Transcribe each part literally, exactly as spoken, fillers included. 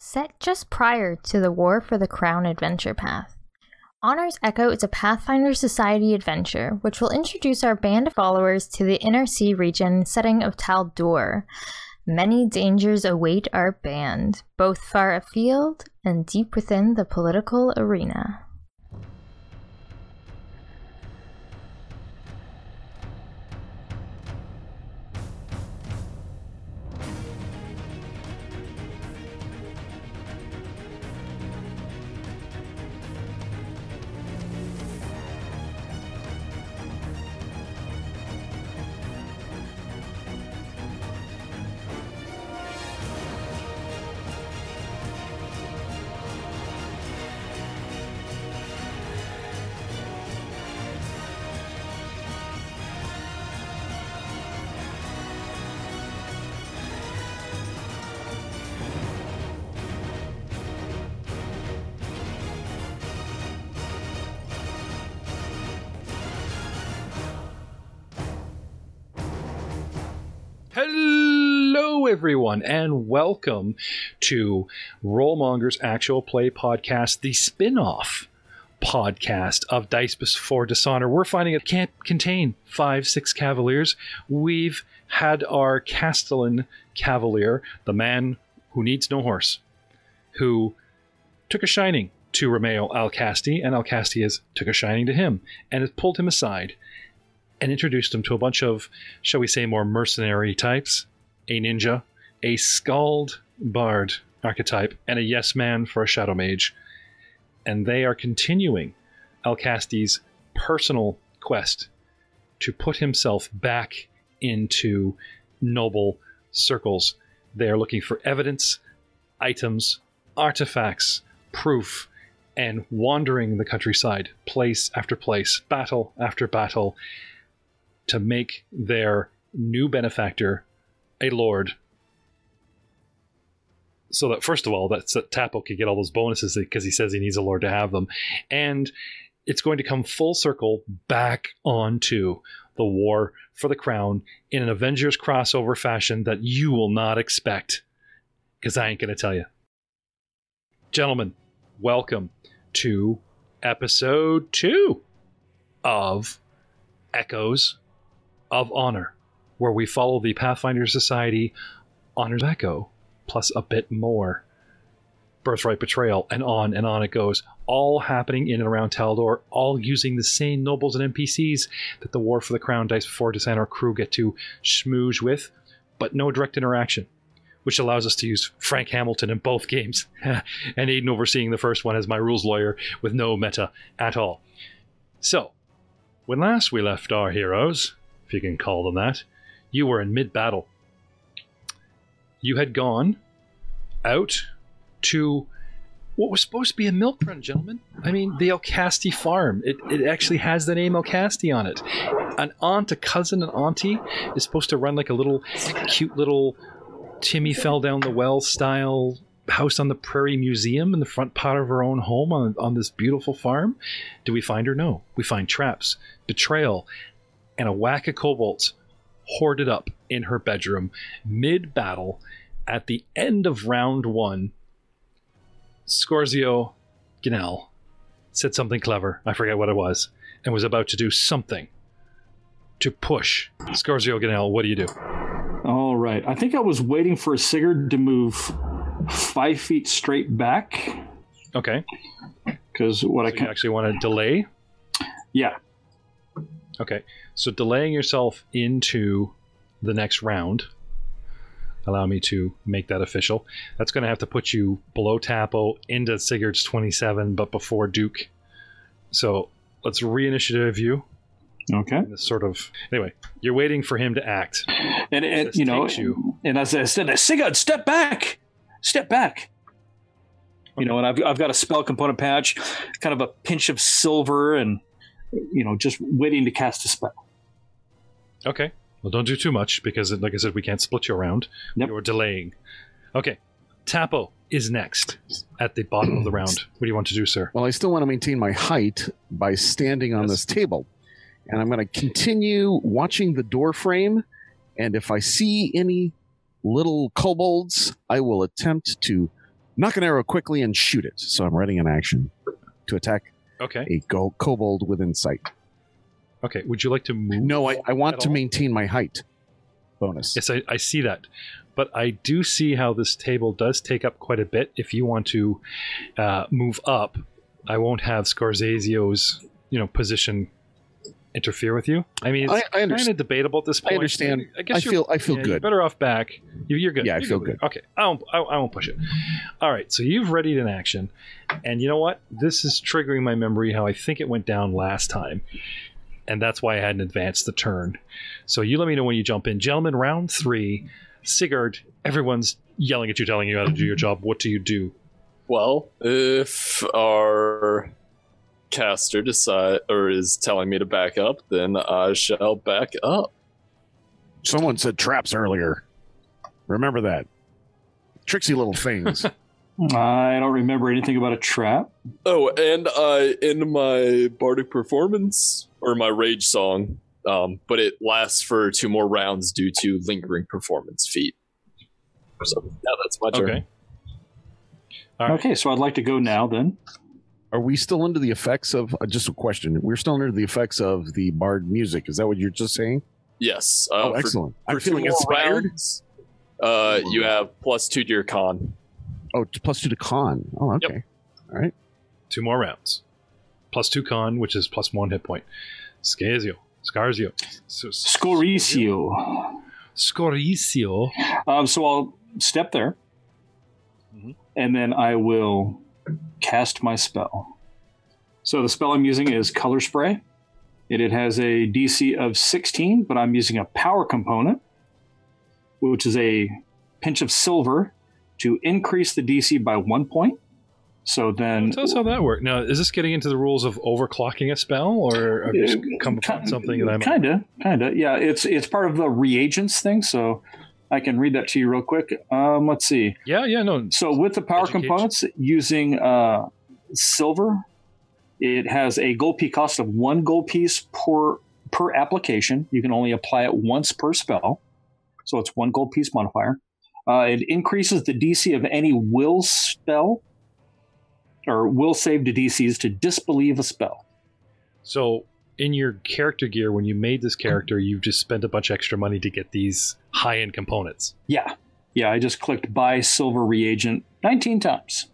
Set just prior to the War for the Crown adventure path, Honor's Echo is a Pathfinder Society adventure which will introduce our band of followers to the Inner Sea region setting of Tal'Dor. Many dangers await our band, both far afield and deep within the political arena. Hello, everyone, and welcome to Rollmonger's Actual Play Podcast, the spin-off podcast of Dice Before Dishonor. We're finding it can't contain five, six Cavaliers. We've had our Castellan Cavalier, the man who needs no horse, who took a shining to Romeo Alcasti, and Alcasti has took a shining to him, and has pulled him aside and introduced him to a bunch of, shall we say, more mercenary types, a ninja, a skald bard archetype, and a yes man for a shadow mage. And they are continuing Alcasti's personal quest to put himself back into noble circles. They are looking for evidence, items, artifacts, proof, and wandering the countryside, place after place, battle after battle, to make their new benefactor a lord. So that, first of all, that Tapo can get all those bonuses because he says he needs a lord to have them. And it's going to come full circle back onto the War for the Crown in an Avengers crossover fashion that you will not expect, because I ain't going to tell you. Gentlemen, welcome to episode two of Echoes of Honor, where we follow the Pathfinder Society Honor's Echo, plus a bit more. Birthright Betrayal, and on and on it goes. All happening in and around Tal'Dor, all using the same nobles and N P Cs that the War for the Crown Dice Before Dishonor crew get to schmooze with, but no direct interaction, which allows us to use Frank Hamilton in both games, and Aiden overseeing the first one as my rules lawyer with no meta at all. So, when last we left our heroes, if you can call them that, you were in mid-battle. You had gone out to what was supposed to be a milk run, gentlemen. I mean, the Alcasti farm. It, it actually has the name Alcasti on it. An aunt, a cousin, an auntie is supposed to run like a little cute little Timmy fell down the well style house on the prairie museum in the front part of her own home on, on this beautiful farm. Do we find her? No. We find traps, betrayal, and a whack of kobolds hoarded up in her bedroom mid-battle. At the end of round one, Scorzio Ginell said something clever, I forget what it was, and was about to do something to push. Scorzio Ginell, what do you do? All right. I think I was waiting for Sigurd to move five feet straight back. Okay. Because what so I can you actually want to delay? Yeah. Okay. So delaying yourself into the next round. Allow me to make that official. That's going to have to put you below Tapo into Sigurd's twenty-seven, but before Duke. So let's re-initiative you. Okay. This sort of anyway, you're waiting for him to act. And, and you know, you. and as I said, Sigurd, step back, step back. Okay. You know, and I've I've got a spell component patch, kind of a pinch of silver, and you know, just waiting to cast a spell. Okay. Well, don't do too much because, like I said, we can't split you around. Yep. You're delaying. Okay. Tapo is next at the bottom of the round. What do you want to do, sir? Well, I still want to maintain my height by standing on Yes. this table. And I'm going to continue watching the door frame. And if I see any little kobolds, I will attempt to knock an arrow quickly and shoot it. So I'm ready in action to attack Okay. a go- kobold within sight. Okay. Would you like to move? No, I, I want at to all? maintain my height bonus. Yes, I, I see that. But I do see how this table does take up quite a bit. If you want to uh, move up, I won't have Scarzazio's, you know, position interfere with you. I mean, it's I- I kind understand. of debatable at this point. I understand. I guess I you're, feel I feel yeah, you're good. better off back. You- You're good. Yeah, I You're feel good. Okay, I won't, I, I won't push it. All right, so you've readied an action. And you know what? This is triggering my memory how I think it went down last time. And that's why I hadn't advanced the turn. So you let me know when you jump in. Gentlemen, round three. Sigurd, everyone's yelling at you, telling you how to do your job. What do you do? Well, if our caster decide or is telling me to back up, then I shall back up. Someone said traps earlier. Remember that. Tricksy little things. I don't remember anything about a trap. Oh, and I in my bardic performance or my rage song, um, but it lasts for two more rounds due to lingering performance feat. So yeah, that's my turn. Okay. All right. Okay, so I'd like to go now then. Are we still under the effects of, uh, just a question, we're still under the effects of the bard music. Is that what you're just saying? Yes. Oh, Uh, for, excellent. for I'm two feeling more inspired. rounds, uh, you have plus two to your con. Oh, t- plus two to con. Oh, okay. All right. Two more rounds. Plus two con, which is plus one hit point. Scazio. Scarzio. So, Scoricio. Scoricio. Um, so I'll step there, Mhm. and then I will cast my spell. So the spell I'm using is Color Spray. It, it has a D C of sixteen, but I'm using a power component, which is a pinch of silver to increase the D C by one point. So then... Tell us how that works. Now, is this getting into the rules of overclocking a spell, or have you just come upon something that I'm... Kind of, kind of. Yeah, it's it's part of the reagents thing, so I can read that to you real quick. Um, let's see. Yeah, yeah, no. So with the power Education. components, using uh, silver, it has a gold piece cost of one gold piece per per application. You can only apply it once per spell, so it's one gold piece modifier. Uh, it increases the D C of any will spell or will save to D Cs to disbelieve a spell. So, in your character gear, when you made this character, you've just spent a bunch of extra money to get these high-end components. Yeah, yeah. I just clicked buy silver reagent nineteen times.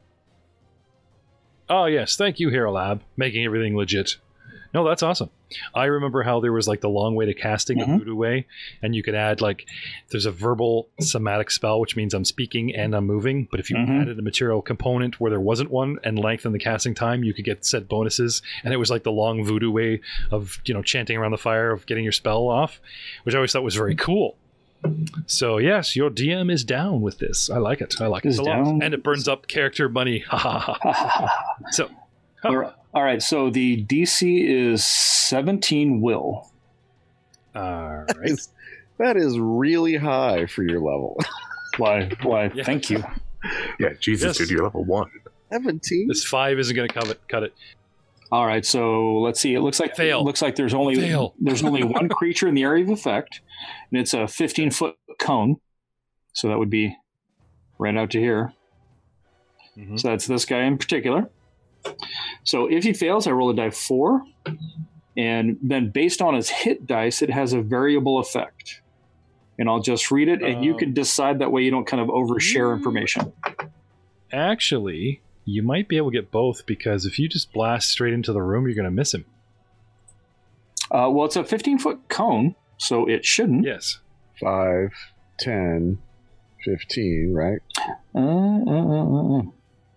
Oh, yes. Thank you, Hero Lab, making everything legit. No, that's awesome. I remember how there was like the long way to casting, Mhm. the voodoo way, and you could add like, there's a verbal somatic spell, which means I'm speaking and I'm moving. But if you Mhm. added a material component where there wasn't one and lengthened the casting time, you could get set bonuses. And it was like the long voodoo way of, you know, chanting around the fire, of getting your spell off, which I always thought was very cool. So yes, your D M is down with this. I like it. I like Is it a lot. down. And it burns up character money. Ha ha ha. So, All right- all right, so the D C is seventeen will. all That right. is, that is really high for your level. Why? Why? Yeah. Thank you. Yeah, Jesus, Yes. dude, you're level one. seventeen? This five isn't going to cut it. Cut it. All right, so let's see. It looks like Fail. It looks like there's only Fail. there's only one creature in the area of effect, and it's a fifteen foot cone. So that would be right out to here. Mhm. So that's this guy in particular. So if he fails, I roll a die four, and then based on his hit dice, it has a variable effect. And I'll just read it, and you Um, can decide that way you don't kind of overshare information. Actually, you might be able to get both, because if you just blast straight into the room, you're going to miss him. Uh, well, it's a fifteen foot cone, so it shouldn't. Yes. five, ten, fifteen, right? Uh, uh, uh, uh.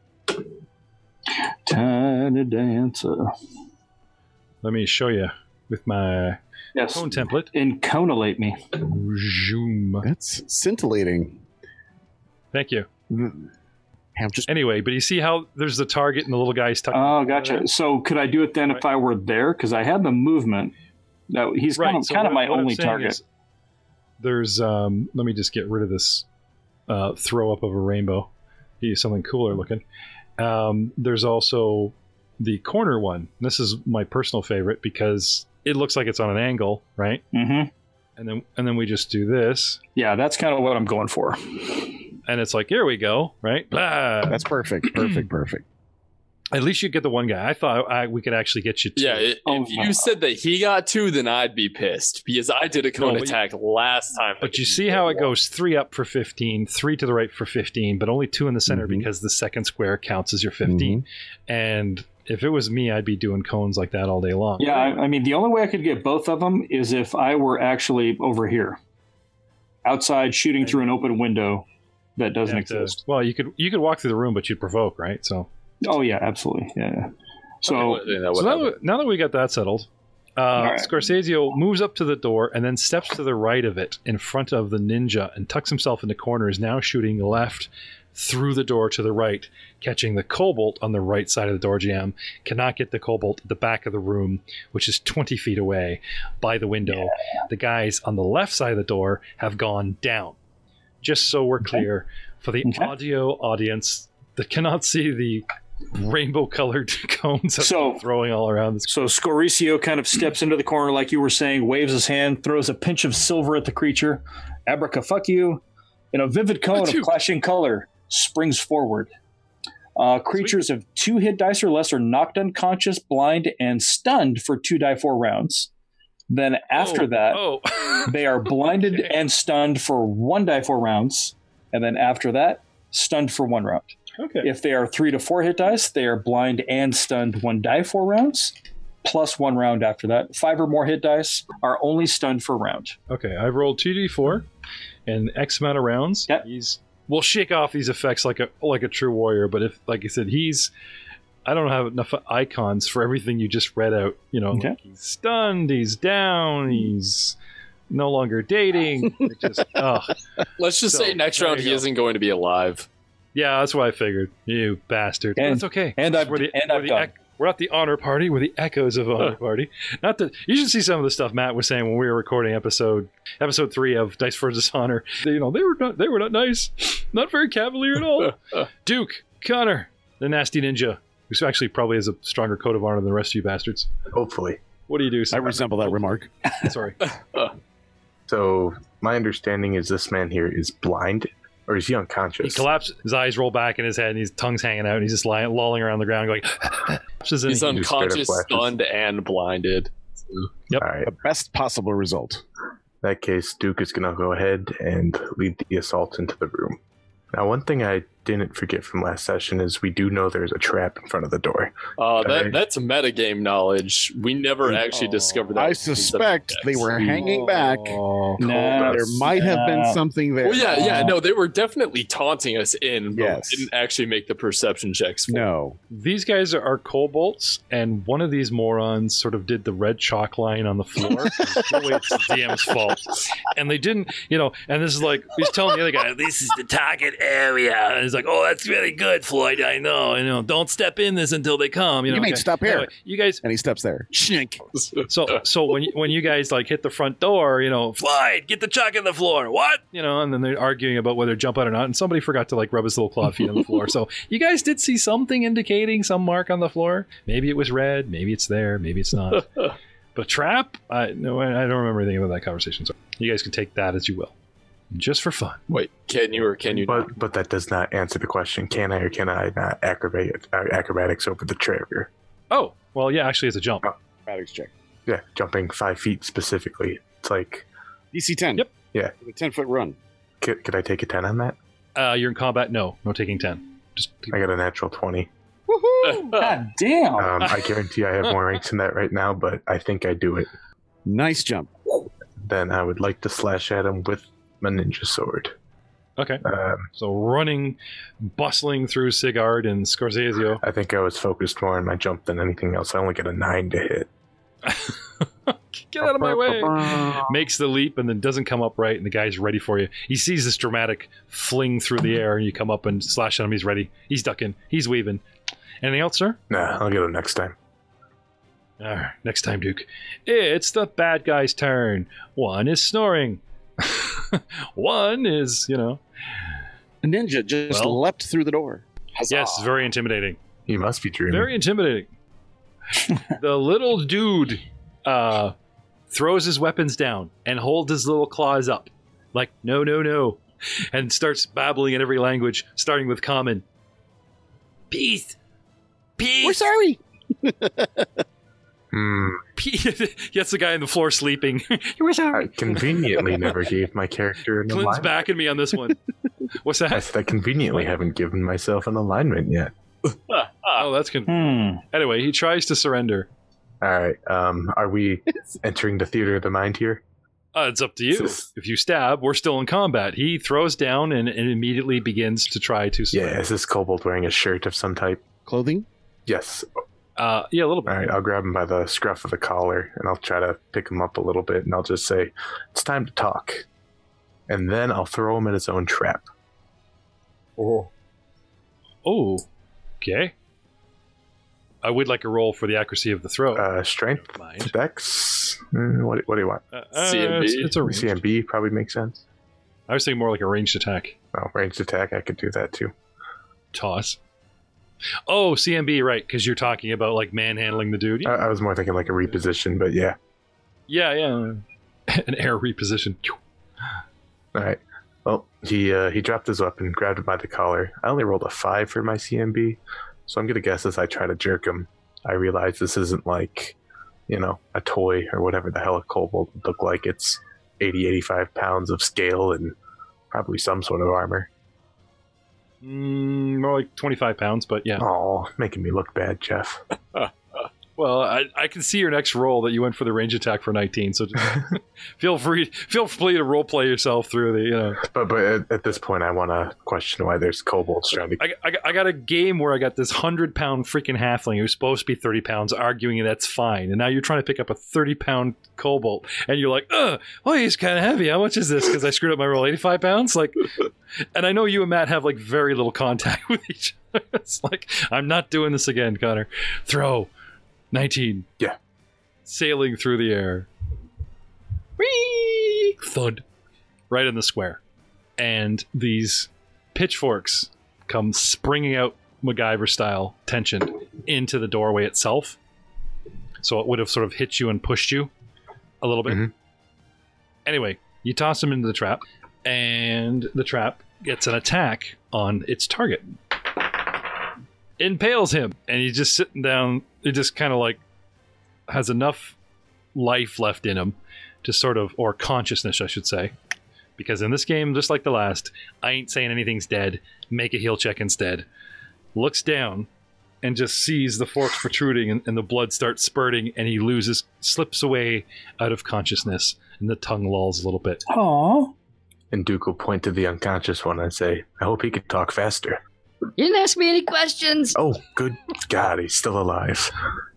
Tiny dancer. Let me show you with my Yes. cone template. Inconolate me. Zoom. That's scintillating. Thank you. I'm just Anyway, but you see how there's the target and the little guy's tucking. Oh, gotcha. So could I do it then if I were there? Because I had the movement. No, he's kind of, so kind of what- my what I'm only saying target. is There's, um, let me just get rid of this uh, throw up of a rainbow. Use something cooler looking. Um, there's also the corner one. This is my personal favorite because it looks like it's on an angle, right? Mm-hmm. And then and then we just do this. Yeah, that's kind of what I'm going for. and it's like, here we go, right? Blah. That's perfect. Perfect. Perfect. At least you get the one guy. I thought I, we could actually get you two. Yeah, it, Oh, if you no. said that he got two, then I'd be pissed because I did a cone No, but you- attack last time. But you see how it goes three up for fifteen, three to the right for fifteen, but only two in the center Mhm. because the second square counts as your fifteen. And if it was me, I'd be doing cones like that all day long. Yeah, I, I mean, the only way I could get both of them is if I were actually over here, outside shooting through an open window that You doesn't have to- exist. well, you could you could walk through the room, but you'd provoke, right? So, Oh yeah, absolutely. Yeah. So so now, that, now that we got that settled, uh, right. Scorsesio moves up to the door and then steps to the right of it in front of the ninja and tucks himself in the corner, is now shooting left through the door to the right, catching the Cobalt on the right side of the door jam. Cannot get the Cobalt at the back of the room, which is twenty feet away by the window. Yeah. The guys on the left side of the door have gone down. Just so we're clear, for the Okay. audio audience that cannot see the rainbow-colored cones that So- I'm throwing all around this. So Scorsesio kind of steps into the corner, like you were saying, waves his hand, throws a pinch of silver at the creature. Abraca, fuck you. In a vivid cone of clashing color, springs forward. Uh, creatures of two hit dice or less are knocked unconscious, blind, and stunned for two die four rounds. Then after Oh, that, oh. they are blinded Okay. and stunned for one die four rounds. And then after that, stunned for one round. Okay. If they are three to four hit dice, they are blind and stunned one die four rounds, plus one round after that. Five or more hit dice are only stunned for a round. Okay, I've rolled two d four and X amount of rounds. Yep. He's we'll shake off these effects like a like a true warrior, but if like I said, he's I don't have enough icons for everything you just read out. You know, Okay. like he's stunned, he's down, he's no longer dating. It just oh. Let's just So, say next there round you he go. isn't going to be alive. Yeah, that's what I figured. You bastard. And- That's okay. and I've- we're the, and we're I've the done. ec- we're at the honor party. We're the echoes of honor party. Not that you should see some of the stuff Matt was saying when we were recording episode episode three of Dice for Dishonor. You know, they were not they were not nice, not very cavalier at all. Duke, Connor, the nasty ninja, who actually probably has a stronger code of honor than the rest of you bastards. Hopefully. What do you do? I sir? resemble that remark. Sorry. So my understanding is this man here is blind, or is he He unconscious? collapses. His eyes roll back in his head, and his tongue's hanging out, and he's just lying, lolling around the ground, going. He's He's un- unconscious, flashes. stunned, and blinded. All right. The best possible result. In that case, Duke is going to go ahead and lead the assault into the room. Now, one thing I didn't forget from last session is we do know there's a trap in front of the door. Uh, that Okay. that's metagame knowledge. We never actually discovered that. I with these suspect they subjects. were hanging back. Oh, Nah, There might have been nah. something there. Well, yeah, yeah, no, they were definitely taunting us in, but Yes. we didn't actually make the perception checks. For No. These guys are kobolds, and one of these morons sort of did the red chalk line on the floor. No way, it's the D M's fault. And they didn't, you know, and this is like, he's telling the other guy, this is the target area. And he's like, oh, that's really good, Floyd. I know. You know, don't step in this until they come. You, know, You mean stop here. Anyway, you guys, And he steps there. Shnink. so so when you, when you guys like hit the front door, you know, Floyd, get the chalk on the floor. What? You know, and then they're arguing about whether to jump out or not. And somebody forgot to like rub his little claw feet on the floor. So you guys did see something indicating some mark on the floor. Maybe it was red. Maybe it's there. Maybe it's not. But trap? I no, I I don't remember anything about that conversation. So you guys can take that as you will, just for fun. Wait, can you or can you not? But but that does not answer the question. Can I or can I not acrobate, uh, acrobatics over the trigger? Oh, well, yeah. Actually, it's a jump. Acrobatics check. Yeah, jumping five feet specifically. It's like, D C ten. Yep. Yeah. With a ten foot run. could, could I take a ten on that? Uh, you're in combat. No, no taking ten. Just I got a natural twenty. God damn. Um, I guarantee I have more ranks than that right now, but I think I do it. Nice jump. Then I would like to slash at him with my ninja sword. okay. Um, So running, bustling through Sigard and Scorsesio. I think I was focused more on my jump than anything else. I only get a nine to hit. Get out of my way. Makes the leap and then doesn't come up right, and the guy's ready for you. He sees this dramatic fling through the air, and you come up and slash at him. He's ready. He's ducking. He's weaving. Anything else, sir? Nah, I'll get him next time. All right, next time, Duke. It's the bad guy's turn. One is snoring. One is, you know. A ninja just Well- leapt through the door. Yes, very intimidating. You must be dreaming. Very intimidating. The little dude uh, throws his weapons down and holds his little claws up. Like, no, no, no. and starts babbling in every language, starting with Common. Peace! Peace! We're sorry! Hmm. Gets the guy on the floor sleeping. We're I sorry. conveniently never gave my character an Clint's alignment. backing me on this one. What's I that? said I conveniently haven't given myself an alignment yet. Oh, that's con- Hmm. Anyway, he tries to surrender. All right. Um, are we entering the theater of the mind here? Uh, it's up to you. If you stab, we're still in combat. He throws down and, and immediately begins to try to surrender. Yeah. Is this kobold wearing a shirt of some type? Clothing? Yes. Uh, yeah, a little bit. All right. I'll grab him by the scruff of the collar and I'll try to pick him up a little bit and I'll just say, "It's time to talk," and then I'll throw him in his own trap. Oh. Oh, okay. I would like a roll for the accuracy of the throw. Uh, strength, Mind. dex. Mm, what, what do you want? Uh, uh, C M B? It's, it's a range. C M B probably makes sense. I was thinking more like a ranged attack. Oh, ranged attack. I could do that too. Toss. Oh, C M B, right, because you're talking about like manhandling the dude. I, I was more thinking like a reposition, but yeah. Yeah, yeah. An air reposition. All right. Well, he uh, he dropped his weapon, grabbed him by the collar. I only rolled a five for my C M B, so I'm gonna guess as I try to jerk him, I realize this isn't like, you know, a toy or whatever the hell a kobold would look like. It's eighty, eighty-five pounds of scale and probably some sort of armor. Mm, more like twenty-five pounds, but yeah. Oh, making me look bad, Jeff. Well, I, I can see your next roll that you went for the range attack for nineteen. So just feel free, feel free to role play yourself through the, you know. But but at, at this point, I want to question why there's kobolds trying to. I, I, I got a game where I got this hundred pound freaking halfling who's supposed to be thirty pounds, arguing that's fine, and now you're trying to pick up a thirty pound kobold, and you're like, "Uh, oh, he's kind of heavy. How much is this?" Because I screwed up my roll, eighty-five pounds. Like, and I know you and Matt have like very little contact with each other. It's like, I'm not doing this again, Connor. Throw. nineteen. Yeah. Sailing through the air. Whee! Thud. Right in the square. And these pitchforks come springing out MacGyver style, tensioned, into the doorway itself. So it would have sort of hit you and pushed you a little bit. Mhm. Anyway, you toss them into the trap, and the trap gets an attack on its target. Impales him, and he's just sitting down. It just kind of like has enough life left in him to sort of, or consciousness, I should say, because in this game, just like the last, I ain't saying anything's dead. Make a heal check instead. Looks down and just sees the forks protruding, and, and the blood starts spurting, and he loses, slips away out of consciousness, and the tongue lolls a little bit. Aww. And Duke will point to the unconscious one and say, "I hope he could talk faster." You didn't ask me any questions. Oh, good God, he's still alive.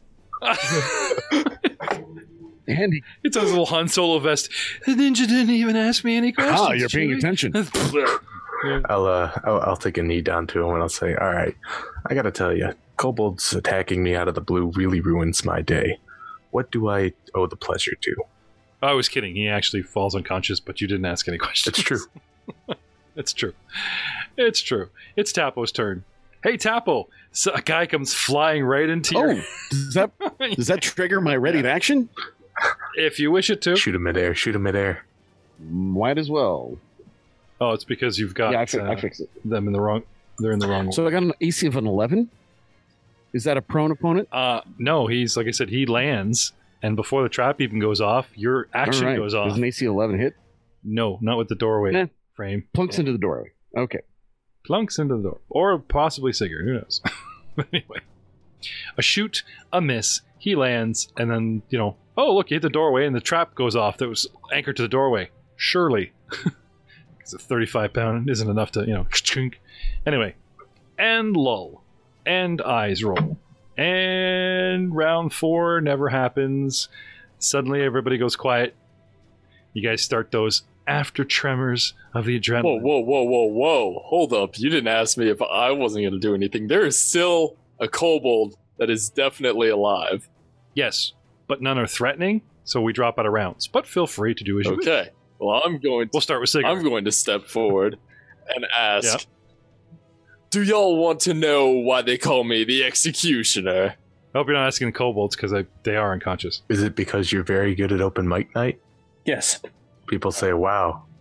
Andy. It's a little Han Solo vest. The ninja didn't even ask me any questions. Ah, you're paying Chewie. attention. I'll uh, I'll, I'll take a knee down to him and I'll say, "All right, I gotta tell you, kobolds attacking me out of the blue really ruins my day. What do I owe the pleasure to?" I was kidding. He actually falls unconscious, but you didn't ask any questions. It's true. It's true. It's true. It's Tapo's turn. Hey, Tapo! So a guy comes flying right into Oh, your... does that does that trigger my ready to action? If you wish it to. Shoot him midair. Shoot him midair. Might as well. Oh, it's because you've got Yeah, I, fi- uh, I fix it. them in the wrong... They're in the wrong... So I got an A C of an eleven. Is that a prone opponent? Uh, no, he's, like I said, he lands, and before the trap even goes off, your action All right. goes off. Does an A C eleven hit? No, not with the doorway Eh. frame. Plunks Yeah. into the doorway. Okay. Plunks into the door. Or possibly Sigurd, who knows? But anyway. A shoot, a miss, he lands, and then, you know, oh, look, you hit the doorway, and the trap goes off that was anchored to the doorway. Surely. Because a thirty-five pound isn't enough to, you know, chink. Anyway. And lull. And eyes roll. And round four never happens. Suddenly everybody goes quiet. You guys start those after tremors of the adrenaline. Whoa, whoa, whoa, whoa, whoa. Hold up. You didn't ask me if I wasn't going to do anything. There is still a kobold that is definitely alive. Yes, but none are threatening, so we drop out of rounds. But feel free to do as you wish. Okay. Well, I'm going to, We'll start with Sigurd. I'm going to step forward and ask, Yeah. do y'all want to know why they call me the Executioner? I hope you're not asking the kobolds, because they are unconscious. Is it because you're very good at open mic night? Yes. People say, "Wow,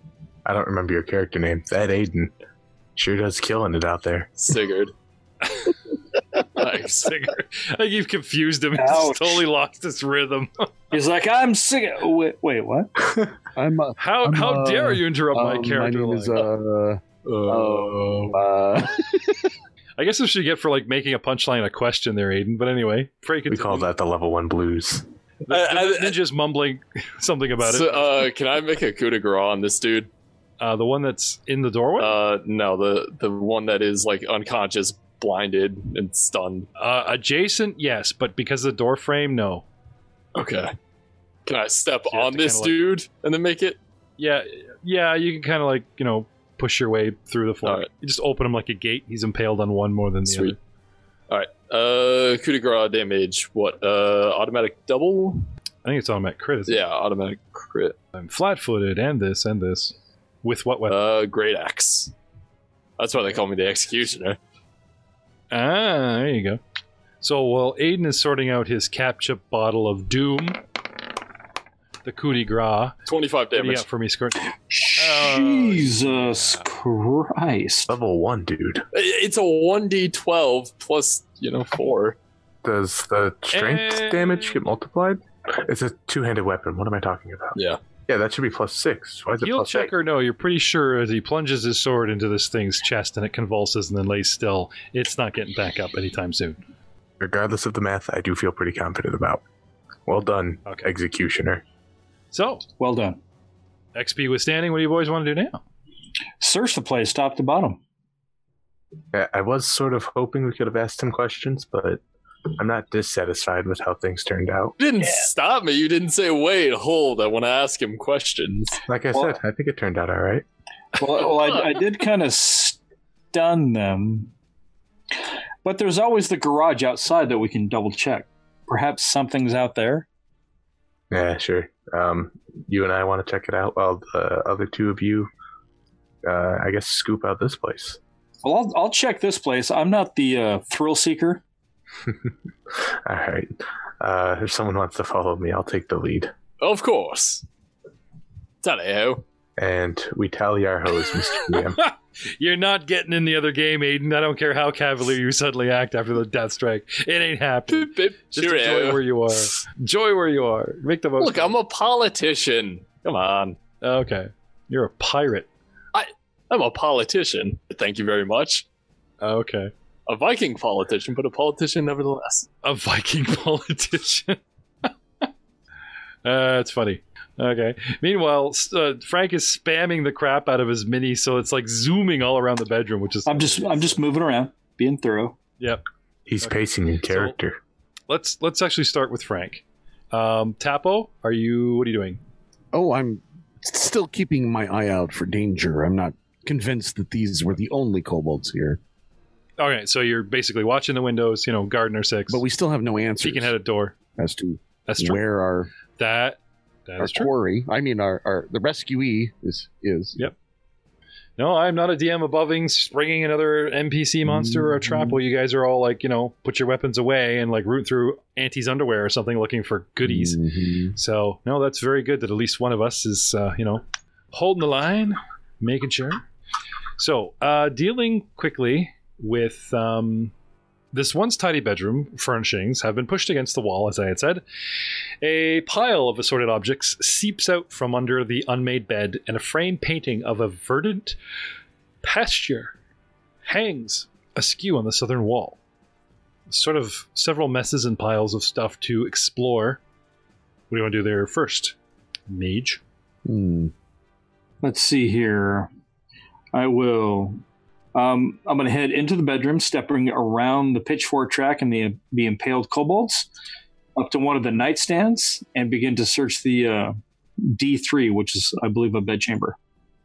I don't remember your character name. That Aiden sure does killing it out there. Sigurd. Nice. Sigurd. I think you've confused him. He's Ouch. totally lost his rhythm. He's like, I'm sick. Wait, wait, what? I'm. Uh, How I'm, how uh, dare you interrupt my um, character? My name is. line? Uh, Oh. uh, I guess this should get for like making a punchline a question there, Aiden. But anyway, Frey We continue. call that the level one blues. The, I- I- the ninja's mumbling something about So, it. uh, can I make a coup de grace on this dude? Uh, the one that's in the doorway. Uh, no, the the one that is like unconscious, blinded, and stunned. Uh, adjacent, yes, but because of the door frame, no. Okay. Can I step So you have on to this kinda, like- dude and then make it? Yeah, yeah, you can kind of like you know push your way through the floor. Alright. You just open him like a gate. He's impaled on one more than the Sweet. other. Uh, coup de grace damage. What? Uh, automatic double? I think it's automatic crit. Isn't it? Yeah, automatic crit. I'm flat-footed, and this and this. With what weapon? Uh, great axe. That's why they call me the executioner. Ah, there you go. So while Aiden is sorting out his capture bottle of doom, the coup de grace. Twenty-five What do you damage. got for me, Skirt? Jesus Christ. Level one, dude. It's a one d twelve plus, you know, four. Does the strength Eh. damage get multiplied? It's a two-handed weapon. What am I talking about? Yeah. Yeah, that should be plus six. Why is it Heal plus check eight? or no, you're pretty sure as he plunges his sword into this thing's chest and it convulses and then lays still, it's not getting back up anytime soon. Regardless of the math, I do feel pretty confident about. Well done, Okay. executioner. So, Well done. X P withstanding, what do you boys want to do now? Search the place top to bottom. I I was sort of hoping we could have asked him questions, but I'm not dissatisfied with how things turned out. You didn't stop me. You didn't say, wait, hold, I want to ask him questions. Like I Well- said, I think it turned out all right. Well, well I, I did kind of stun them. But there's always the garage outside that we can double check. Perhaps something's out there. Yeah, sure. Um, you and I want to check it out while the other two of you, uh, I guess, scoop out this place. Well, I'll, I'll check this place. I'm not the uh, thrill seeker. All right. Uh, if someone wants to follow me, I'll take the lead. Of course. Tally-ho. And we tally our hose, Mister G M. You're not getting in the other game, Aiden. I don't care how cavalier you suddenly act after the death strike. It ain't happening. Bip, bip, Just enjoy cheerio. where you are. Enjoy where you are. Make the most. Look, I'm a politician. Come on. Okay. You're a pirate. I'm a politician. Thank you very much. Okay. A Viking politician, but a politician nevertheless. A Viking politician. uh, it's funny. Okay. Meanwhile, uh, Frank is spamming the crap out of his mini, so it's like zooming all around the bedroom, which is. I'm just I'm just moving around, being thorough. Yep. He's Okay. pacing in character. Let's let's actually start with Frank. Um, Tapo, are you? What are you doing? oh, I'm still keeping my eye out for danger. I'm not convinced that these were the only kobolds here, Okay, so you're basically watching the windows. You know, Gardener six. but we still have no answers peeking at a door. as to That's true. where our That that our is true. quarry. I mean, our, our the rescuee is is. Yep. No, I'm not a D M aboving springing another N P C monster or a trap while you guys are all like, you know, put your weapons away and like root through Auntie's underwear or something looking for goodies. Mhm. So, no, that's very good that at least one of us is, uh, you know, holding the line, making sure. So, uh, dealing quickly with um, this once tidy bedroom furnishings have been pushed against the wall, as I had said. A pile of assorted objects seeps out from under the unmade bed, and a framed painting of a verdant pasture hangs askew on the southern wall. Sort of several messes and piles of stuff to explore. What do you want to do there first? Mage? Hmm. Let's see here. I will. Um, I'm going to head into the bedroom, stepping around the pitchfork track and the the impaled kobolds, up to one of the nightstands, and begin to search the uh, D three, which is, I believe, a bedchamber.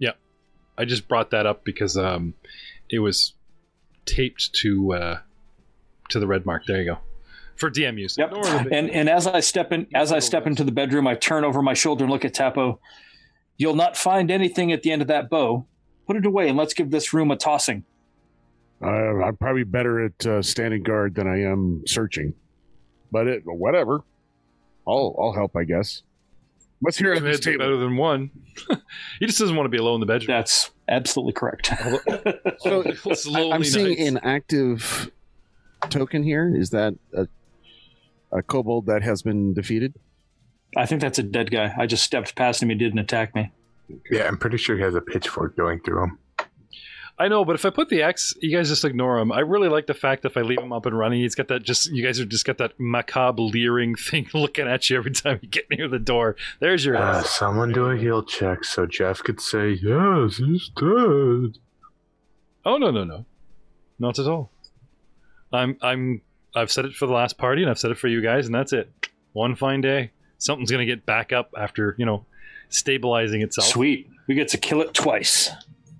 I just brought that up because um, it was taped to uh, to the red mark. There you go. For D M use. Yep. Ignore the big- And and as I step in, as I step into the bedroom, I turn over my shoulder and look at Tapo. You'll not find anything at the end of that bow. Put it away and let's give this room a tossing. Uh, I'm probably better at uh, standing guard than I am searching, but it whatever. I'll I'll help, I guess. What's here at this It's better table? than one. He just doesn't want to be alone in the bedroom. That's absolutely correct. So It's I- lonely I'm seeing nights. an active token here. Is that a, a kobold that has been defeated? I think that's a dead guy. I just stepped past him. He didn't attack me. Yeah, I'm pretty sure he has a pitchfork going through him. I know, but if I put the X, you guys just ignore him. I really like the fact that if I leave him up and running, he's got that just, you guys have just got that macabre leering thing looking at you every time you get near the door. There's your Uh, X. someone do a heal check so Jeff could say, yes, he's dead. Oh, no, no, no. Not at all. I'm, I'm, I've said it for the last party and I've said it for you guys, and that's it. One fine day. Something's going to get back up after, you know, stabilizing itself. Sweet. We get to kill it twice.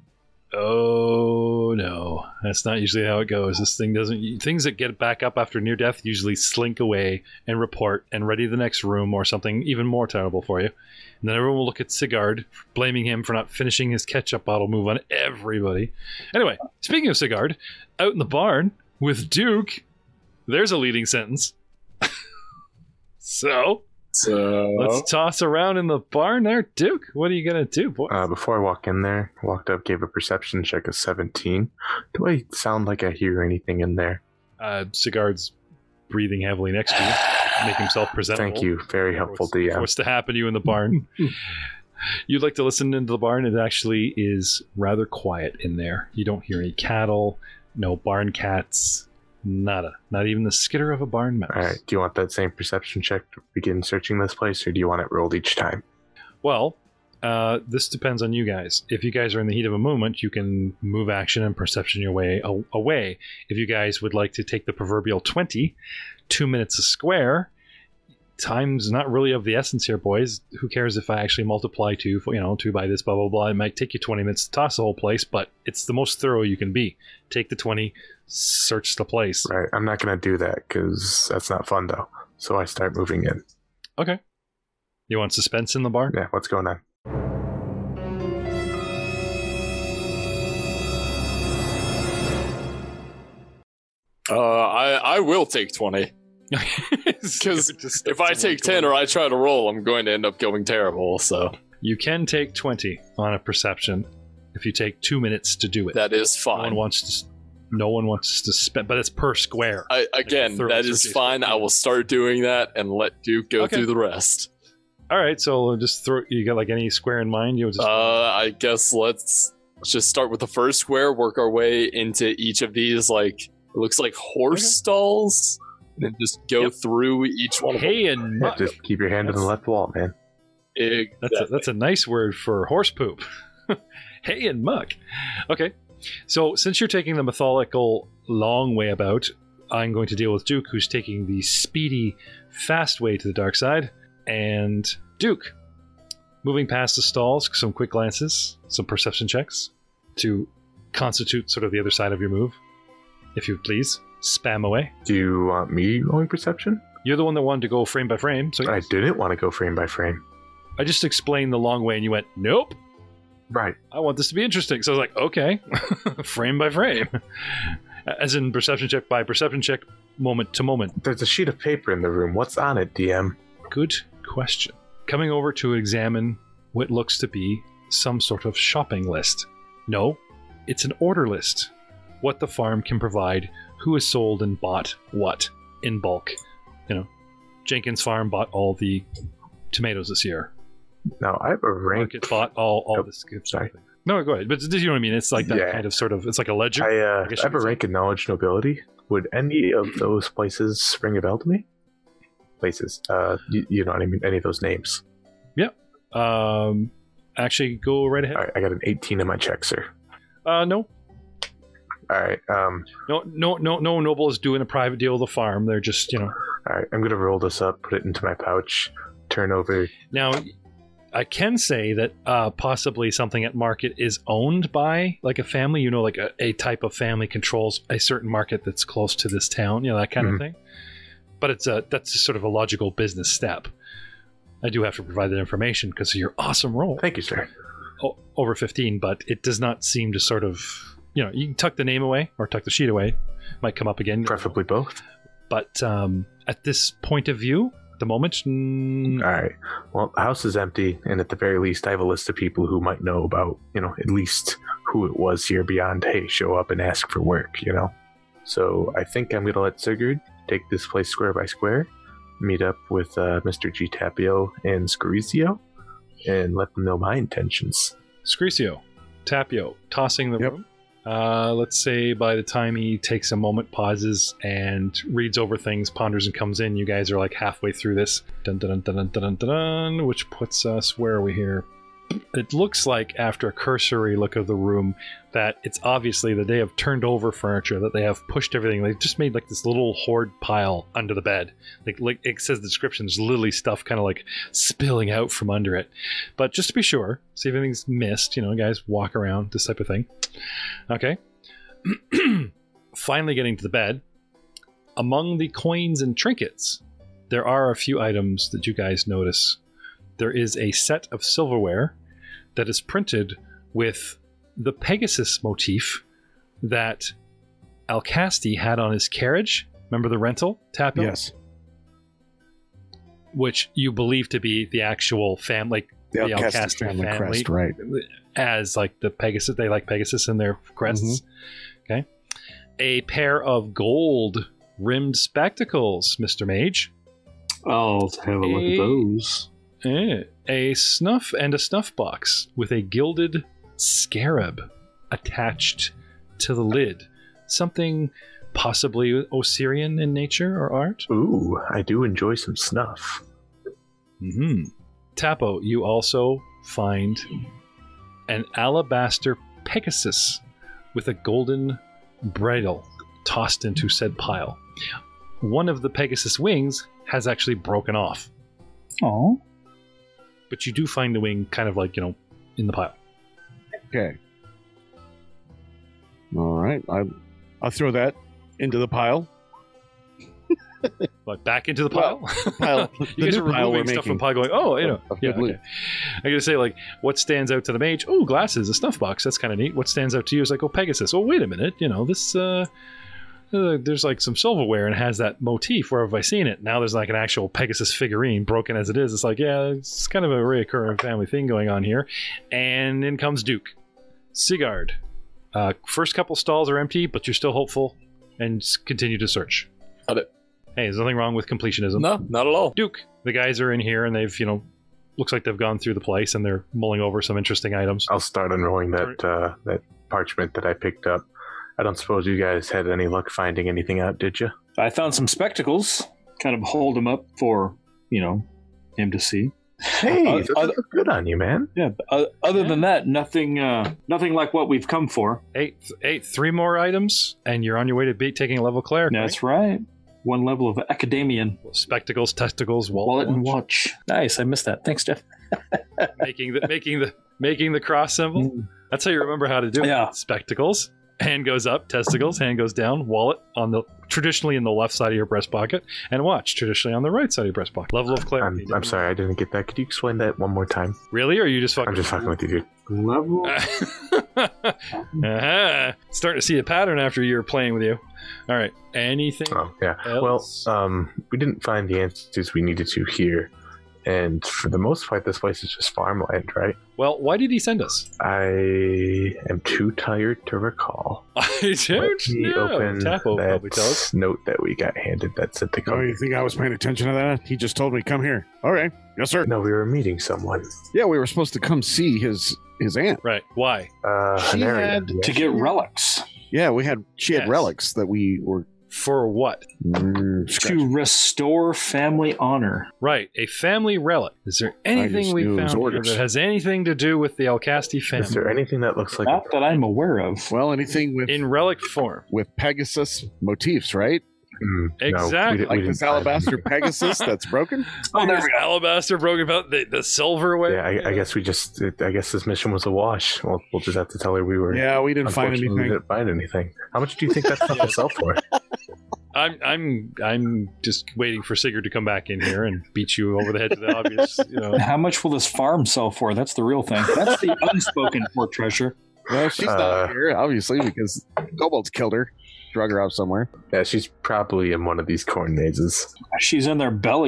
Oh no, that's not usually how it goes. This thing doesn't. Things that get back up after near death usually slink away and report and ready the next room or something even more terrible for you. And then everyone will look at Sigard, blaming him for not finishing his ketchup bottle move on everybody. Anyway, speaking of Sigard, out in the barn with Duke, there's a leading sentence. So So let's toss around in the barn there, Duke. What are you gonna do, boy? Uh, before I walk in there, walked up, gave a perception check of seventeen. Do I sound like I hear anything in there? Uh, Sigard's breathing heavily next to you, make himself presentable. Thank you. Very helpful, What's, D M. what's to happen to you in the barn? You'd like to listen into the barn. It actually is rather quiet in there. You don't hear any cattle, no barn cats, nada. Not even the skitter of a barn mouse. All right. Do you want that same perception check to begin searching this place, or do you want it rolled each time? Well, uh, this depends on you guys. If you guys are in the heat of a moment, you can move action and perception your way a- away. If you guys would like to take the proverbial twenty, two minutes a square, time's not really of the essence here, boys. Who cares if I actually multiply two, you know, two by this, blah, blah, blah. It might take you twenty minutes to toss the whole place, but it's the most thorough you can be. Take the twenty, search the place. Right. I'm not going to do that because that's not fun, though. So I start moving in. Okay. You want suspense in the barn? Yeah. What's going on? uh, I I will take twenty. Because if I take ten or I try to roll, I'm going to end up going terrible. So You can take twenty on a perception if you take two minutes to do it. that is No one fine. wants to. No one wants to spend, but it's per square. I, again, thorough that is search. fine. I will start doing that and let Duke go Okay. through the rest. All right, so just throw. You got like any square in mind? You just Uh, I guess let's just start with the first square, work our way into each of these, like, it looks like horse Okay. stalls, and then just go Yep. through each one of them. hay and Yeah, muck. just keep your hand on the That's- left wall, man. That's a, that's a nice word for horse poop. Hay and muck. Okay, so since you're taking the methodical long way about, I'm going to deal with Duke, who's taking the speedy, fast way to the dark side. And Duke, moving past the stalls, some quick glances, some perception checks to constitute sort of the other side of your move. If you please, spam away. Do you want me rolling perception? You're the one that wanted to go frame by frame, so I didn't want to go frame by frame. I just explained the long way, and you went, nope. Right. I want this to be interesting. So I was like, okay, frame by frame. As in perception check by perception check, moment to moment. There's a sheet of paper in the room. What's on it, D M? Good question. Coming over to examine what looks to be some sort of shopping list. No, it's an order list. What the farm can provide, who has sold and bought what in bulk. You know, Jenkins Farm bought all the tomatoes this year. No, I have a rank. Market bought all, all Oh, this. sorry. No, go ahead. But you know what I mean? It's like that Yeah. kind of sort of, it's like a ledger. I, uh, I guess I have you a could rank in knowledge nobility. Would any of those places ring a bell to me? Places. Uh, you, you know what I mean? Any of those names. Um, actually, go right ahead. All right, I got an eighteen in my check, sir. Uh, no, All right. Um. no, no, no, no. Noble is doing a private deal with the farm. They're just, you know. All right. I'm gonna roll this up, put it into my pouch, turn over. Now, I can say that uh, possibly something at market is owned by like a family. You know, like a, a type of family controls a certain market that's close to this town. You know, that kind Mhm. of thing. But it's a that's just sort of a logical business step. I do have to provide that information because of your awesome roll. Thank you, sir. O- over fifteen, but it does not seem to sort of, you know, you can tuck the name away or tuck the sheet away. Might come up again. Preferably both. But um, at this point of view, the moment. Mm, All right. Well, the house is empty, and at the very least, I have a list of people who might know about, you know, at least who it was here beyond, hey, show up and ask for work, you know? So I think I'm going to let Sigurd take this place square by square, meet up with uh, Mister G. Tapio and Scarizio, and let them know my intentions. Scarizio, Tapio, tossing the Yep. room. Uh, let's say by the time he takes a moment, pauses, and reads over things, ponders, and comes in, you guys are like halfway through this. Dun dun dun dun dun dun dun, dun which puts us, where are we here? It looks like, after a cursory look of the room, that it's obviously that they have turned over furniture, that they have pushed everything. They've just made like this little hoard pile under the bed. Like, like it says the description, there's literally stuff kind of like spilling out from under it. But just to be sure, see if anything's missed, you know, guys walk around, this type of thing. Okay. Finally getting to the bed. Among the coins and trinkets, there are a few items that you guys notice. There is a set of silverware that is printed with the Pegasus motif that Alcasti had on his carriage. Remember the rental, Tapio? Yes. Which you believe to be the actual fam, like The, the Alcasti Alcasti family, family, crest, right? as like the Pegasus. They like Pegasus in their crests. Mm-hmm. Okay. A pair of gold rimmed spectacles, Mister Mage. I'll have a look A- at those. Eh, a snuff and a snuff box with a gilded scarab attached to the lid. Something possibly Osirian in nature or art. Ooh, I do enjoy some snuff. Mm-hmm. Tapo, you also find an alabaster Pegasus with a golden bridle tossed into said pile. One of the Pegasus wings has actually broken off, Oh, but you do find the wing kind of like, you know, in the pile. Okay. All right. I, I'll throw that into the pile. But back into the pile. pile you the guys new are pile we're removing stuff from making the pile, going, oh, you know, of yeah, good loot. okay. I'm gonna say, like, what stands out to the mage? Oh, glasses, a snuff box. That's kind of neat. What stands out to you is like, oh, Pegasus. Oh, wait a minute. You know, this. Uh, uh, there's like some silverware and it has that motif. Where have I seen it? Now there's like an actual Pegasus figurine, broken as it is. It's like, yeah, it's kind of a recurring family thing going on here. And in comes Duke, Sigurd. Uh, first couple stalls are empty, but you're still hopeful, and s- continue to search. Got it. Hey, there's nothing wrong with completionism. No, not at all. Duke, the guys are in here and they've, you know, looks like they've gone through the place and they're mulling over some interesting items. I'll start unrolling that uh, that parchment that I picked up. I don't suppose you guys had any luck finding anything out, did you? I found some spectacles. Kind of hold them up for, you know, him to see. Hey, Uh, those other- look good on you, man. Yeah. but, uh, other Yeah. than that, nothing. Uh, nothing like what we've come for. Eight, eight, three more items and you're on your way to be taking a level cleric. That's right. One level of academian. right? Spectacles, testicles, wallet, Wallet and watch. watch. Nice. I missed that. Thanks, Jeff. making the making the making the cross symbol. That's how you remember how to do it. Yeah. Spectacles. Hand goes up, testicles, hand goes down, wallet on the traditionally in the left side of your breast pocket, and watch traditionally on the right side of your breast pocket. Level of cleric. I'm, I'm sorry, I didn't get that. Could you explain that one more time? Really? Or are you just fucking I'm just fucking with you, dude. Level. uh-huh. Starting to see a pattern after a year playing with you. All right. Anything? Oh, yeah. Else? Well, um, we didn't find the answers we needed to here. And for the most part, this place is just farmland, right? Well, why did he send us? I am too tired to recall. I don't Let me know. open Tapo probably tell us. that note that we got handed that said to Oh, come. you think I was paying attention to that? He just told me, come here. All right. Yes, sir. No, we were meeting someone. Yeah, we were supposed to come see his his aunt. Right. Why? Uh, She Hanaria, had yeah. To get relics. Yeah, we had she had Yes. relics that we were For what? mm, To scratching. restore family honor. Right. A family relic. Is there anything just we knew it found was here orders. that has anything to do with the Alcasti family? Is there anything that looks like Not that I'm aware of. Well, anything with In relic form. with Pegasus motifs, right? Mm, no, we Exactly. didn't- we Like didn't this find alabaster Pegasus that's broken. Oh, there's alabaster broken about the, the silverware. Yeah, I, I guess we just. I guess this mission was a wash. We'll, we'll just have to tell her we were. Yeah, we didn't find unfortunately, We anything. didn't find anything. How much do you think that stuff will sell for? I'm I'm I'm just waiting for Sigurd to come back in here and beat you over the head with the obvious. You know. How much will this farm sell for? That's the real thing. That's the unspoken poor treasure. Well, she's Uh, not here, obviously, because kobolds killed her, drug her out somewhere. Yeah, she's probably in one of these corn mazes. She's in their bellies.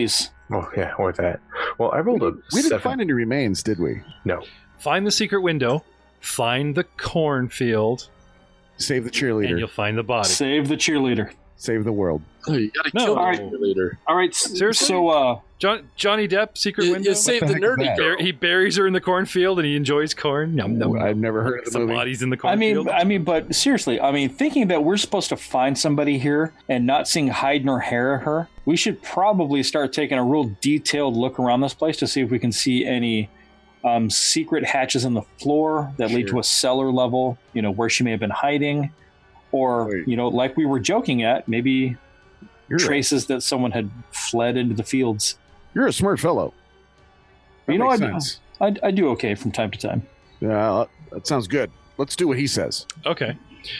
Oh, yeah, or that. Well, I rolled a We didn't seven. find any remains, did we? No. Find the secret window, find the cornfield, Save the and cheerleader. you'll find the body. Save the cheerleader. Save the world. Oh, you gotta No. kill All the right. cheerleader. All right. s- Seriously? So, uh, John, Johnny Depp, secret You, window. you save the the heck is nerdy that? girl. Bur- he buries her in the cornfield and he enjoys corn. Yum, yum. I've never heard of the Some movie. bodies in the I mean, cornfield. I mean, but seriously, I mean, thinking that we're supposed to find somebody here and not seeing hide nor hair of her, we should probably start taking a real detailed look around this place to see if we can see any um, secret hatches in the floor that lead to Sure. a cellar level, you know, where she may have been hiding. Or, Wait. you know, like we were joking at, maybe You're, traces that someone had fled into the fields. you're a smart fellow. That You know, makes I, sense. I, I do okay from time to time. Yeah, that sounds good. Let's do what he says. Okay.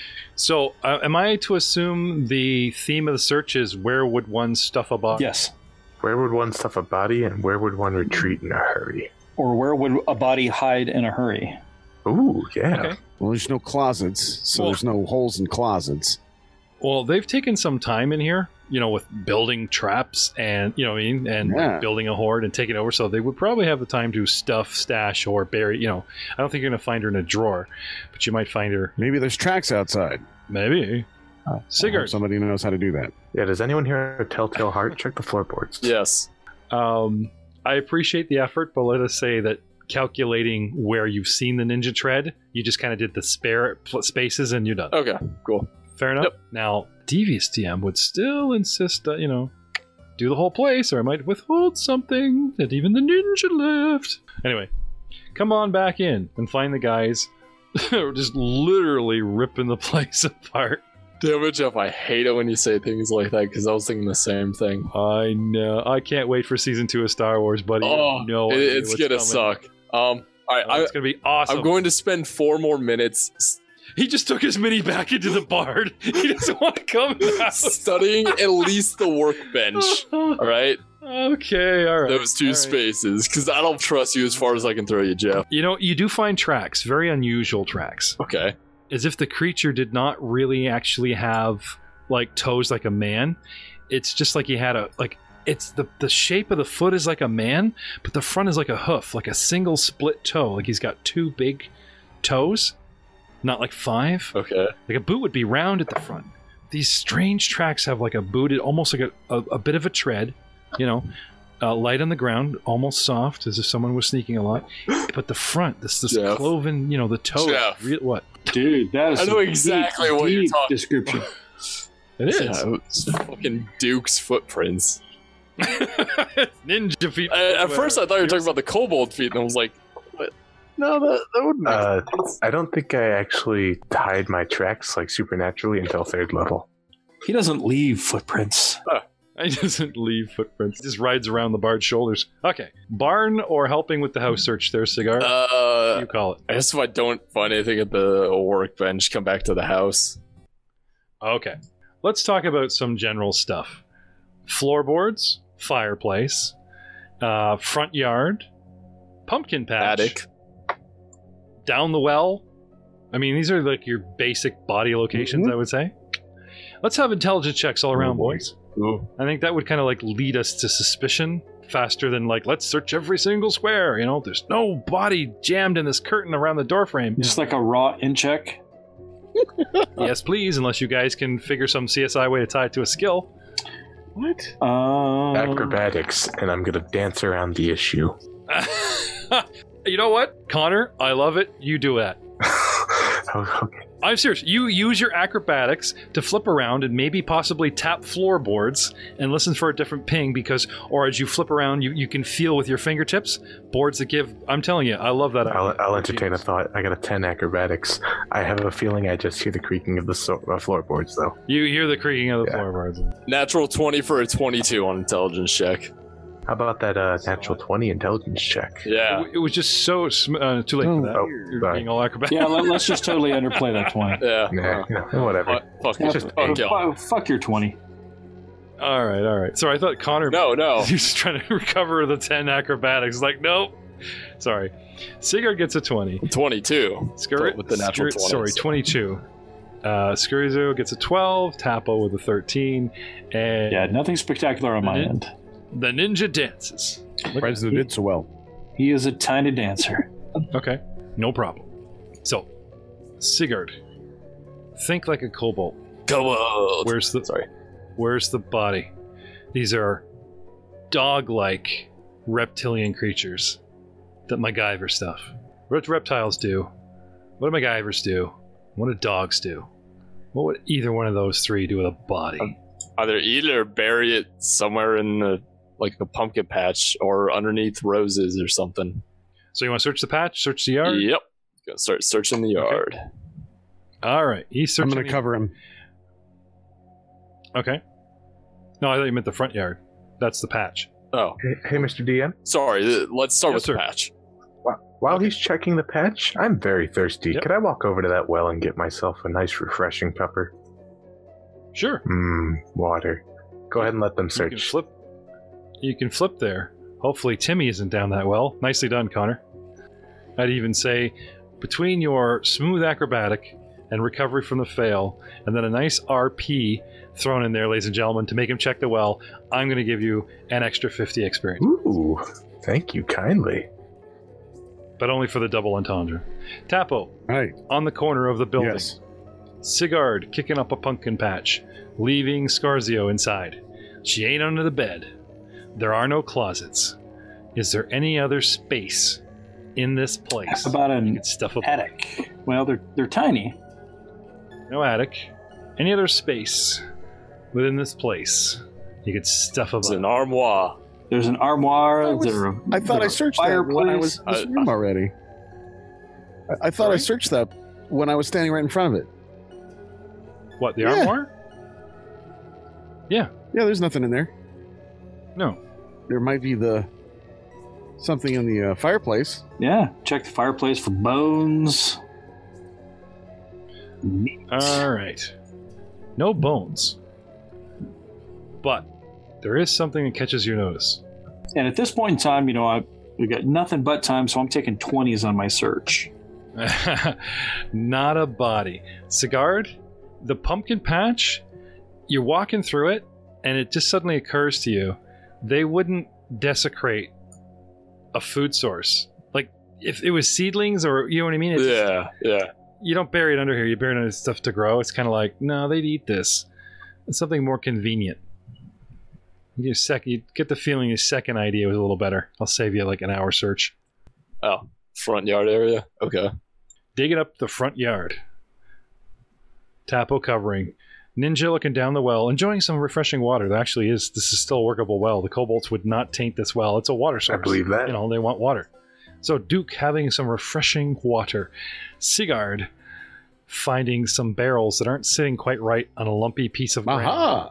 So, uh, am I to assume the theme of the search is where would one stuff a body? Yes. Where would one stuff a body, and where would one retreat in a hurry? Or where would a body hide in a hurry? Ooh, yeah. Okay. Well, there's no closets, so Well- there's no holes in closets. Well, they've taken some time in here, you know, with building traps and, you know what I mean, and Yeah. building a horde and taking over. So they would probably have the time to stuff, stash, or bury, you know. I don't think you're going to find her in a drawer, but you might find her, Maybe there's tracks outside. maybe. I hope Sigurd. somebody knows how to do that. Yeah, does anyone here have a telltale heart? Check the floorboards. Yes. Um, I appreciate the effort, but let us say that calculating where you've seen the ninja tread, you just kind of did the spare pl- spaces and you're done. Okay, cool. Fair enough. Yep. Now, Devious D M would still insist that, you know, do the whole place, or I might withhold something that even the ninja left. Anyway, come on back in and find the guys who are just literally ripping the place apart. Damn it, Jeff. I hate it when you say things like that because I was thinking the same thing. I know. I can't wait for season two of Star Wars, buddy. Oh, no, it- it's gonna suck. Um, all right, Oh, it's gonna be awesome. I'm going to spend four more minutes He just took his mini back into the bard. He doesn't want to come in the house. studying at least the workbench. All right, Okay, all right. those two all right. spaces, because I don't trust you as far as I can throw you, Jeff. You know, you do find tracks, very unusual tracks. Okay. As if the creature did not really actually have like toes like a man. It's just like he had a like it's the the shape of the foot is like a man, but the front is like a hoof, like a single split toe. Like he's got two big toes, not like five. Okay. Like a boot would be round at the front. These strange tracks have like a booted, almost like a, a, a bit of a tread, you know, uh, light on the ground, almost soft, as if someone was sneaking a lot. But the front, this this Jeff. cloven, you know, the toe. Jeff. Re- what? Dude, that is I know some exactly deep, what you're deep talking- description. It is. Yeah, it's fucking Duke's footprints. Ninja feet. I, at first, I thought you were talking about the kobold feet, and I was like, what? No, that, that wouldn't make Uh, sense. I don't think I actually tied my tracks like supernaturally until third level. He doesn't leave footprints. He doesn't leave footprints. He just rides around the bard's shoulders. Okay. Barn or helping with the house search there, Cigar? What do Uh, you call it? I guess if I don't find anything at the workbench, come back to the house. Okay. Let's talk about some general stuff. Floorboards, fireplace, uh, front yard, pumpkin patch, Attic. down the well. I mean, these are like your basic body locations, I would say. Let's have intelligence checks all around, boys. Ooh. I think that would kind of like lead us to suspicion faster than like, let's search every single square. You know, there's no body jammed in this curtain around the doorframe. Just like a raw in check. Yes, please, unless you guys can figure some C S I way to tie it to a skill. What? Um, Acrobatics, and I'm gonna dance around the issue. You know what, Connor? I love it. You do that. Oh, okay. I'm serious. You use your acrobatics to flip around and maybe possibly tap floorboards and listen for a different ping because, or as you flip around, you, you can feel with your fingertips boards that give. I'm telling you, I love that. I'll, idea. I'll entertain a thought. I got a ten acrobatics. I have a feeling I just hear the creaking of the so- uh, floorboards, though. You hear the creaking of the Yeah. floorboards. Natural twenty for a twenty-two on intelligence check. How about that uh, natural twenty intelligence check? Yeah. It, it was just so sm- uh, too late for that. Oh, You're sorry. being all acrobatic. Yeah, let, let's just totally underplay that twenty. Yeah. Nah, you know, whatever. Fuck, fuck, Yeah, just f- fuck y'all. f- fuck your twenty. All right, all right. Sorry, I thought Connor. No, no. He was trying to recover the ten acrobatics. Like, nope. Sorry. Sigurd gets a twenty. twenty-two. Scur- With the natural Scur- Sorry, twenties. twenty-two. Uh, Scurrizo gets a twelve. Tapo with a thirteen. And Yeah, nothing spectacular on my Nin- end. The ninja dances. Surprised they did so well. He is a tiny dancer. Okay, no problem. So, Sigurd, think like a kobold. Kobold. Where's the Sorry. Where's the body? These are dog-like reptilian creatures that MacGyver stuff. What do reptiles do? What do MacGyvers do? What do dogs do? What would either one of those three do with a body? Either eat it or bury it somewhere in the, like a pumpkin patch or underneath roses or something. So you want to search the patch, search the yard? Yep. Gonna start searching the yard. Okay. All right. He's I'm searching. going to cover him. Okay. No, I thought you meant the front yard. That's the patch. Oh, Hey, hey, Mister D M. sorry. th- Let's start Yes, with sir. the patch. Wh- While he's checking the patch, I'm very thirsty. Yep. Could I walk over to that well and get myself a nice, refreshing cuppa? Sure. Mmm, water. Go ahead and let them You can search. flip. You can flip there. Hopefully Timmy isn't down that well. Nicely done, Connor. I'd even say between your smooth acrobatic and recovery from the fail, and then a nice R P thrown in there, ladies and gentlemen, to make him check the well, I'm going to give you an extra fifty experience. Ooh, thank you kindly. But only for the double entendre. Tapo, Right. on the corner of the building. Yes. Sigurd kicking up a pumpkin patch, leaving Scarzio inside. She ain't under the bed. There are no closets. Is there any other space in this place? How about you an could stuff up? attic? Well, they're they're tiny. No attic. Any other space within this place you could stuff a It's body? an armoire. There's an armoire. I was- there are, I thought there I are searched that when I was in fireplace. this I- room already. I, I thought I Sorry? searched that when I was standing right in front of it. What, the Yeah. armoire? Yeah, there's nothing in there. No. There might be the something in the uh, fireplace. Yeah, check the fireplace for bones. Meat. All right. No bones. But there is something that catches your notice. And at this point in time, you know, I we got nothing but time, so I'm taking twenties on my search. Not a body. Sigurd, the pumpkin patch, you're walking through it, and it just suddenly occurs to you, they wouldn't desecrate a food source. Like, if it was seedlings or, you know what I mean? It's just- Yeah, yeah. you don't bury it under here, you bury it under stuff to grow. It's kind of like, no, they'd eat this. It's something more convenient. You, get a sec- you get the feeling your second idea was a little better. I'll save you like an hour search. Oh, front yard area. Okay. Digging up the front yard. Tapo covering. Ninja looking down the well, enjoying some refreshing water. There actually is. This is still a workable well. The kobolds would not taint this well. It's a water source. I believe that. You know, they want water. So Duke having some refreshing water. Sigurd finding some barrels that aren't sitting quite right on a lumpy piece of ground. Aha!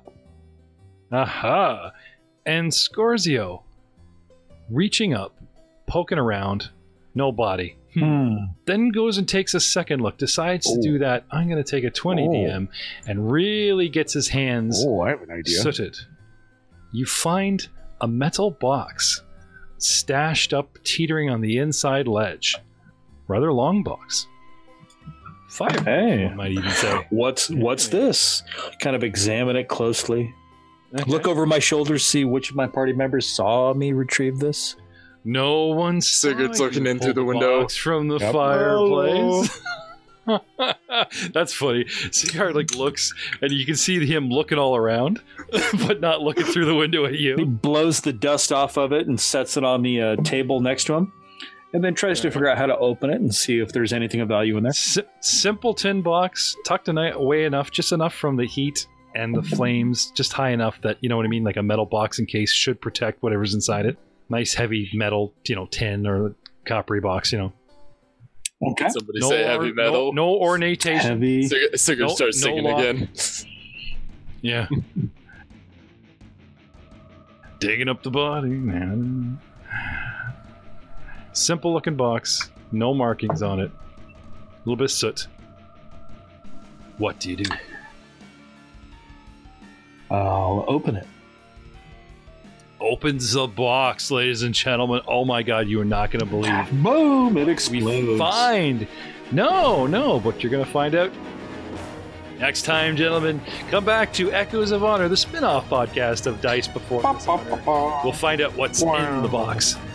Aha! And Scarzio reaching up, poking around, no body. Hmm. Then goes and takes a second look, decides to Oh. do that. I'm going to take a twenty Oh. D M, and really gets his hands Oh, I have an idea. sooted. You find a metal box stashed up, teetering on the inside ledge. Rather long box. Fire, Hey. one might even say. What's what's this? Kind of examine it closely. Okay. Look over my shoulders, see which of my party members saw me retrieve this. No one saw Sigurd's you looking in pull through the window. box from the Yep. fireplace. That's funny. Sigurd like looks, and you can see him looking all around, but not looking through the window at He you. blows the dust off of it and sets it on the uh, table next to him, and then tries to figure out how to open it and see if there's anything of value in there. Si- simple tin box, tucked away enough, just enough from the heat and the flames, just high enough that, you know what I mean, like a metal box in case should protect whatever's inside it. Nice heavy metal, you know, tin or coppery box, you know. Okay. Somebody say heavy or- metal. No, no ornamentation. Heavy. Sigurd, Sigurd No- starts no singing lock. again. Yeah. Digging up the body, man. Simple looking box, no markings on it. A little bit of soot. What do you do? I'll open it. Opens the box, ladies and gentlemen. Oh my god, you are not going to believe. Boom! It We explodes. find. No, no, but you're going to find out Next time, gentlemen, come back to Echoes of Honor, the spin-off podcast of Dice Before Dishonor. We'll find out what's in the box.